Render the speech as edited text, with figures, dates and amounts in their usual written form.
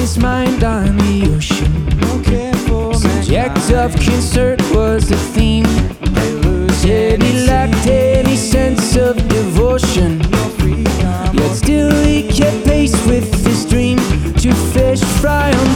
his mind on the ocean. Subject of concern was the theme. Yet he lacked any sense of devotion. Yet still he kept pace with his dream to fish, fry on